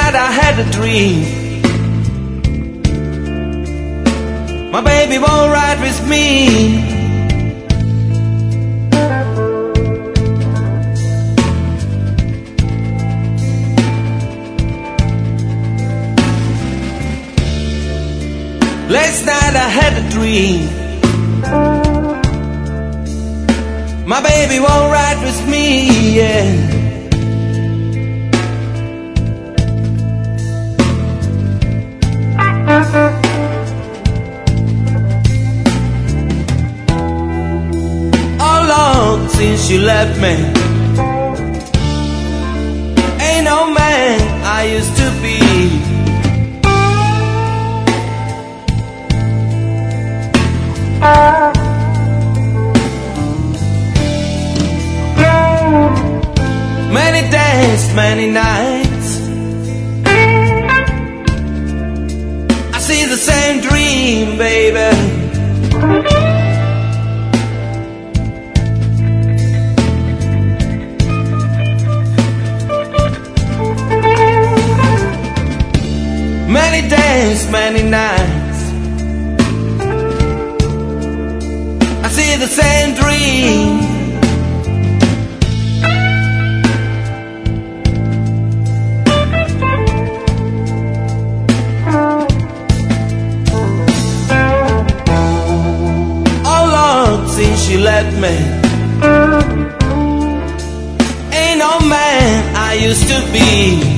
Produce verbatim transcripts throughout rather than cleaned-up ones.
night I had a dream. My baby won't ride with me. Last night I had a dream. My baby won't ride with me, yeah. How long since you left me? Ain't no man I used to be. Many days, many nights, I see the same dream, baby. Many days, many nights, I see the same dream. How long since you left me? Ain't no man I used to be.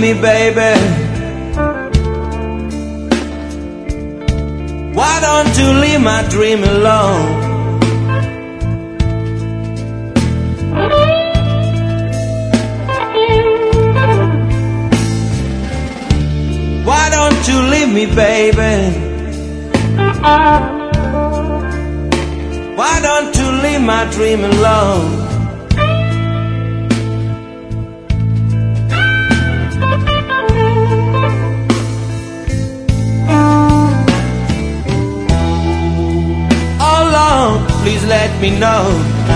me, baby? Why don't you leave my dream alone? Why don't you leave me, baby? Why don't you leave my dream alone? Oh Lord, please let me know